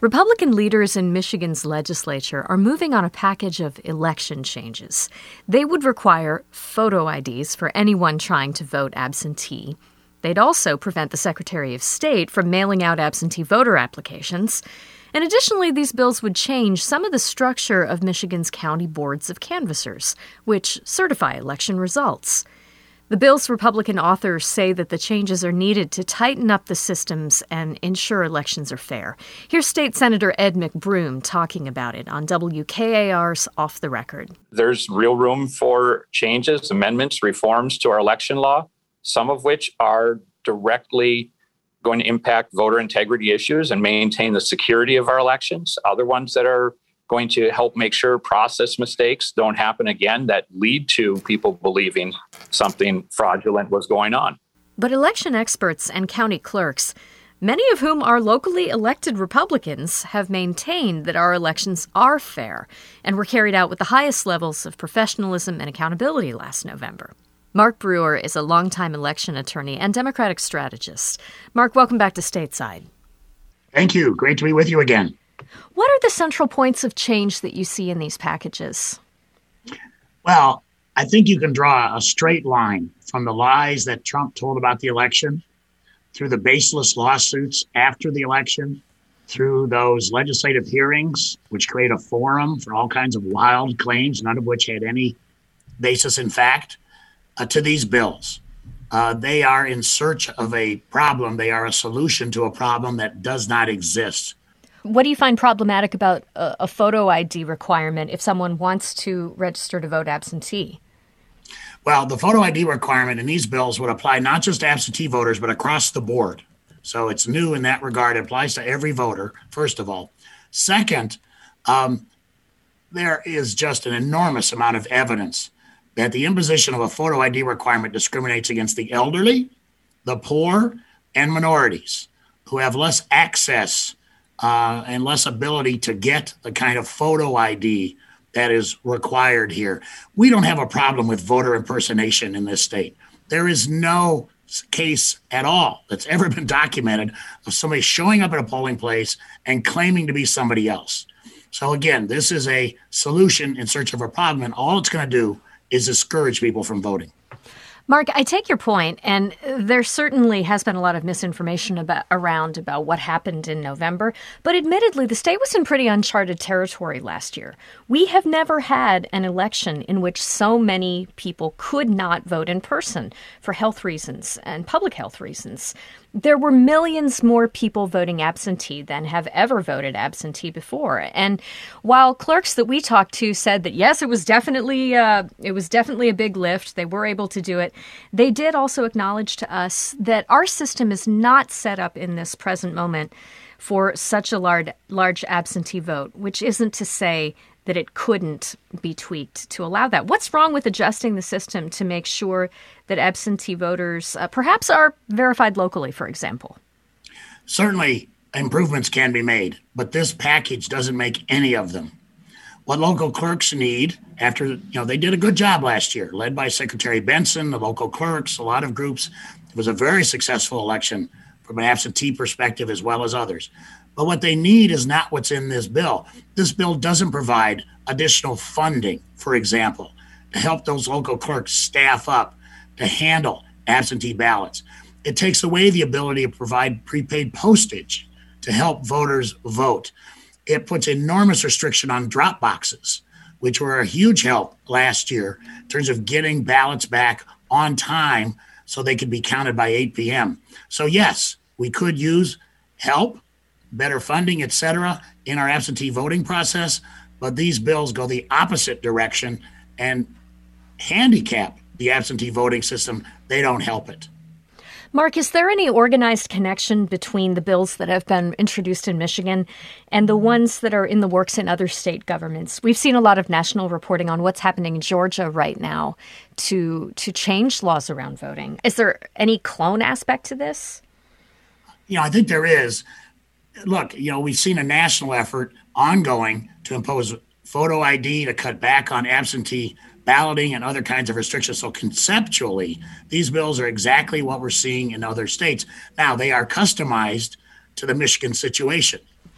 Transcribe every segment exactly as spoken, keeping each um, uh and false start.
Republican leaders in Michigan's legislature are moving on a package of election changes. They would require photo I Ds for anyone trying to vote absentee. They'd also prevent the Secretary of State from mailing out absentee voter applications. And additionally, these bills would change some of the structure of Michigan's county boards of canvassers, which certify election results. The bill's Republican authors say that the changes are needed to tighten up the systems and ensure elections are fair. Here's State Senator Ed McBroom talking about it on W K A R's Off the Record. There's real room for changes, amendments, reforms to our election law, some of which are directly going to impact voter integrity issues and maintain the security of our elections. Other ones that are going to help make sure process mistakes don't happen again that lead to people believing something fraudulent was going on. But election experts and county clerks, many of whom are locally elected Republicans, have maintained that our elections are fair and were carried out with the highest levels of professionalism and accountability last November. Mark Brewer is a longtime election attorney and Democratic strategist. Mark, welcome back to Stateside. Thank you. Great to be with you again. What are the central points of change that you see in these packages? Well, I think you can draw a straight line from the lies that Trump told about the election, through the baseless lawsuits after the election, through those legislative hearings, which create a forum for all kinds of wild claims, none of which had any basis in fact, uh, to these bills. Uh, they are in search of a problem. They are a solution to a problem that does not exist. What do you find problematic about a, a photo I D requirement if someone wants to register to vote absentee? Well, the photo I D requirement in these bills would apply not just to absentee voters, but across the board. So it's new in that regard. It applies to every voter, first of all. Second, um, there is just an enormous amount of evidence that the imposition of a photo I D requirement discriminates against the elderly, the poor, and minorities who have less access Uh, and less ability to get the kind of photo I D that is required here. We don't have a problem with voter impersonation in this state. There is no case at all that's ever been documented of somebody showing up at a polling place and claiming to be somebody else. So again, this is a solution in search of a problem, and all it's going to do is discourage people from voting. Mark, I take your point, and there certainly has been a lot of misinformation about, around about what happened in November. But admittedly, the state was in pretty uncharted territory last year. We have never had an election in which so many people could not vote in person for health reasons and public health reasons. There were millions more people voting absentee than have ever voted absentee before. And while clerks that we talked to said that, yes, it was definitely uh, it was definitely a big lift, they were able to do it, they did also acknowledge to us that our system is not set up in this present moment for such a large, large absentee vote, which isn't to say that it couldn't be tweaked to allow that. What's wrong with adjusting the system to make sure that absentee voters uh, perhaps are verified locally, for example? Certainly, improvements can be made, but this package doesn't make any of them. What local clerks need after, you know, they did a good job last year, led by Secretary Benson, the local clerks, a lot of groups. It was a very successful election from an absentee perspective as well as others. But what they need is not what's in this bill. This bill doesn't provide additional funding, for example, to help those local clerks staff up to handle absentee ballots. It takes away the ability to provide prepaid postage to help voters vote. It puts enormous restriction on drop boxes, which were a huge help last year in terms of getting ballots back on time so they could be counted by eight p.m. So yes, we could use help, better funding, et cetera, in our absentee voting process. But these bills go the opposite direction and handicap the absentee voting system. They don't help it. Mark, is there any organized connection between the bills that have been introduced in Michigan and the ones that are in the works in other state governments? We've seen a lot of national reporting on what's happening in Georgia right now to to change laws around voting. Is there any clone aspect to this? You know, I think there is. Look, you know, we've seen a national effort ongoing to impose photo I D to cut back on absentee balloting and other kinds of restrictions. So conceptually, these bills are exactly what we're seeing in other states. Now, they are customized to the Michigan situation.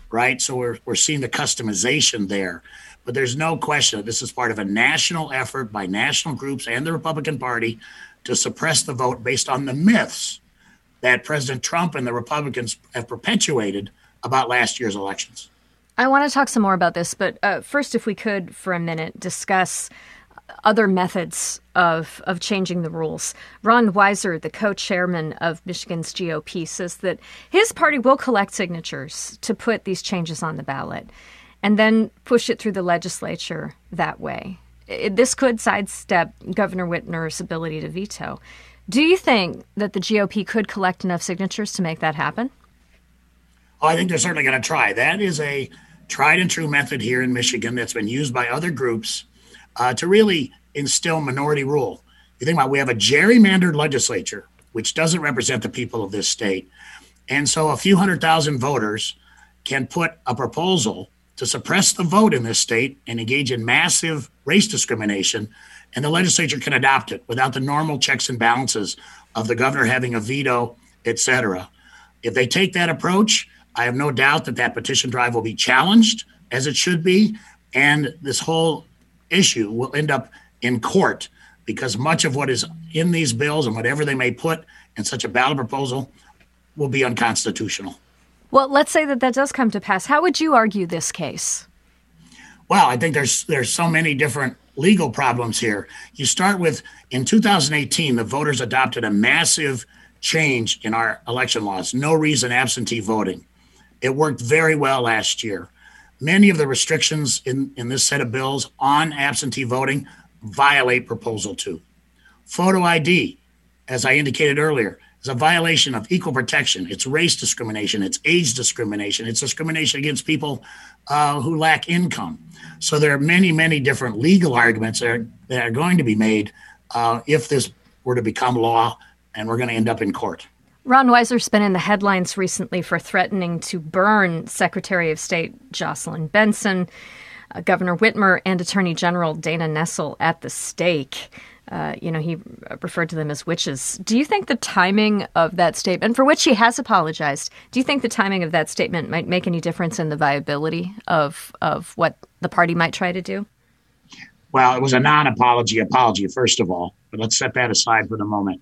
right? So we're, we're seeing the customization there. But there's no question that this is part of a national effort by national groups and the Republican Party to suppress the vote based on the myths that President Trump and the Republicans have perpetuated about last year's elections. I want to talk some more about this, but uh, first, if we could, for a minute, discuss other methods of of changing the rules. Ron Weiser, the co-chairman of Michigan's G O P, says that his party will collect signatures to put these changes on the ballot and then push it through the legislature that way. It, this could sidestep Governor Whitmer's ability to veto. Do you think that the G O P could collect enough signatures to make that happen? Oh, I think they're certainly going to try. That is a tried and true method here in Michigan that's been used by other groups uh, to really instill minority rule. You think about it, we have a gerrymandered legislature, which doesn't represent the people of this state. And so a few hundred thousand voters can put a proposal to suppress the vote in this state and engage in massive race discrimination, and the legislature can adopt it without the normal checks and balances of the governor having a veto, et cetera. If they take that approach, I have no doubt that that petition drive will be challenged, as it should be, and this whole issue will end up in court because much of what is in these bills and whatever they may put in such a ballot proposal will be unconstitutional. Well, let's say that that does come to pass. How would you argue this case? Well, I think there's there's so many different legal problems here. You start with, in two thousand eighteen, the voters adopted a massive change in our election laws, no reason absentee voting. It worked very well last year. Many of the restrictions in, in this set of bills on absentee voting violate Proposal two. Photo I D, as I indicated earlier, is a violation of equal protection. It's race discrimination. It's age discrimination. It's discrimination against people uh, who lack income. So there are many, many different legal arguments that are, that are going to be made uh, if this were to become law, and we're going to end up in court. Ron Weiser's been in the headlines recently for threatening to burn Secretary of State Jocelyn Benson, uh, Governor Whitmer, and Attorney General Dana Nessel at the stake. Uh, you know, he referred to them as witches. Do you think the timing of that statement, for which he has apologized, do you think the timing of that statement might make any difference in the viability of of what the party might try to do? Well, it was a non-apology apology, first of all, but let's set that aside for the moment.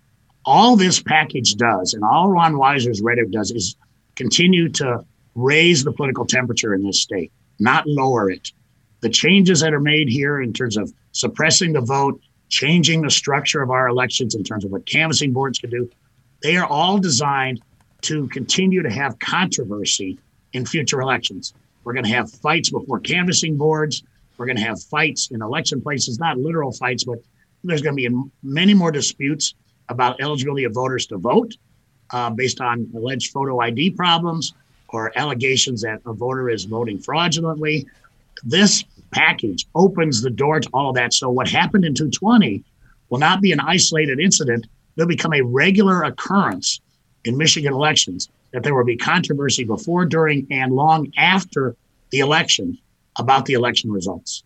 All this package does, and all Ron Weiser's rhetoric does, is continue to raise the political temperature in this state, not lower it. The changes that are made here in terms of suppressing the vote, changing the structure of our elections in terms of what canvassing boards can do, they are all designed to continue to have controversy in future elections. We're going to have fights before canvassing boards. We're going to have fights in election places, not literal fights, but there's going to be many more disputes about eligibility of voters to vote uh, based on alleged photo I D problems or allegations that a voter is voting fraudulently. This package opens the door to all of that. So what happened in two twenty will not be an isolated incident. They'll become a regular occurrence in Michigan elections, that there will be controversy before, during, and long after the election about the election results.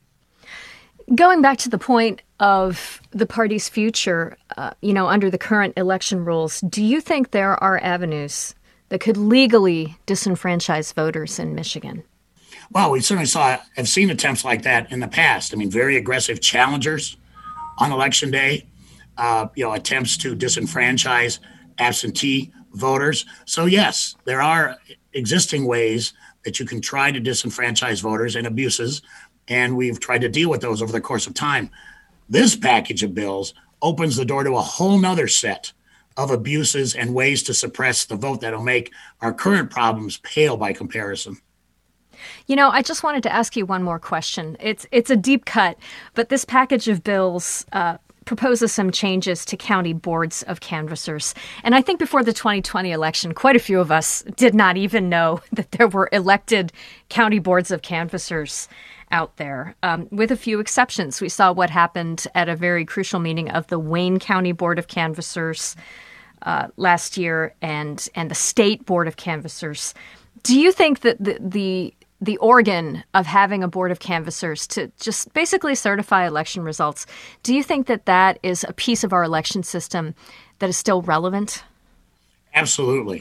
Going back to the point of the party's future, uh, you know, under the current election rules, do you think there are avenues that could legally disenfranchise voters in Michigan? Well, we certainly saw, have seen attempts like that in the past. I mean, very aggressive challengers on election day, uh, you know, attempts to disenfranchise absentee voters. So yes, there are existing ways that you can try to disenfranchise voters and abuses, and we've tried to deal with those over the course of time. This package of bills opens the door to a whole nother set of abuses and ways to suppress the vote that'll make our current problems pale by comparison. You know, I just wanted to ask you one more question. It's it's a deep cut, but this package of bills uh, proposes some changes to county boards of canvassers. And I think before the twenty twenty election, quite a few of us did not even know that there were elected county boards of canvassers out there, um, with a few exceptions. We saw what happened at a very crucial meeting of the Wayne County Board of Canvassers uh, last year and and the State Board of Canvassers. Do you think that the, the the organ of having a board of canvassers to just basically certify election results, do you think that that is a piece of our election system that is still relevant? Absolutely.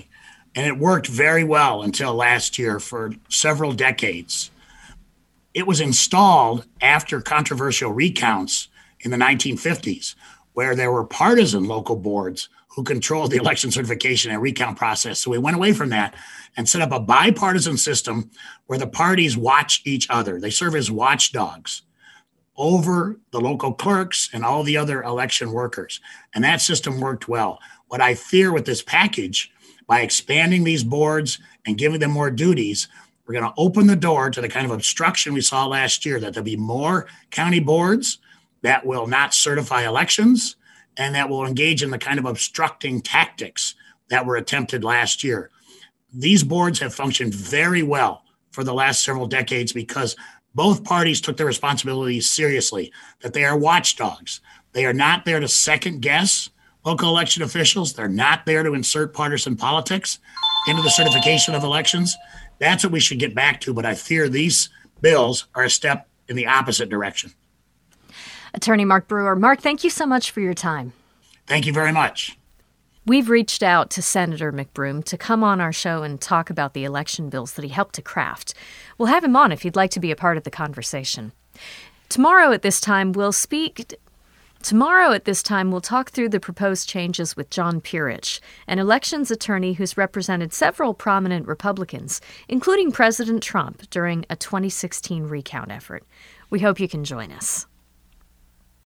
And it worked very well until last year for several decades. It was installed after controversial recounts in the nineteen fifties, where there were partisan local boards who controlled the election certification and recount process. So we went away from that and set up a bipartisan system where the parties watch each other. They serve as watchdogs over the local clerks and all the other election workers. And that system worked well. What I fear with this package, by expanding these boards and giving them more duties, we're going to open the door to the kind of obstruction we saw last year, that there'll be more county boards that will not certify elections and that will engage in the kind of obstructing tactics that were attempted last year. These boards have functioned very well for the last several decades because both parties took their responsibilities seriously, that they are watchdogs. They are not there to second guess local election officials. They're not there to insert partisan politics into the certification of elections. That's what we should get back to, but I fear these bills are a step in the opposite direction. Attorney Mark Brewer. Mark, thank you so much for your time. Thank you very much. We've reached out to Senator McBroom to come on our show and talk about the election bills that he helped to craft. We'll have him on if you'd like to be a part of the conversation. Tomorrow at this time, we'll speak... Tomorrow at this time, we'll talk through the proposed changes with John Purich, an elections attorney who's represented several prominent Republicans, including President Trump, during a twenty sixteen recount effort. We hope you can join us.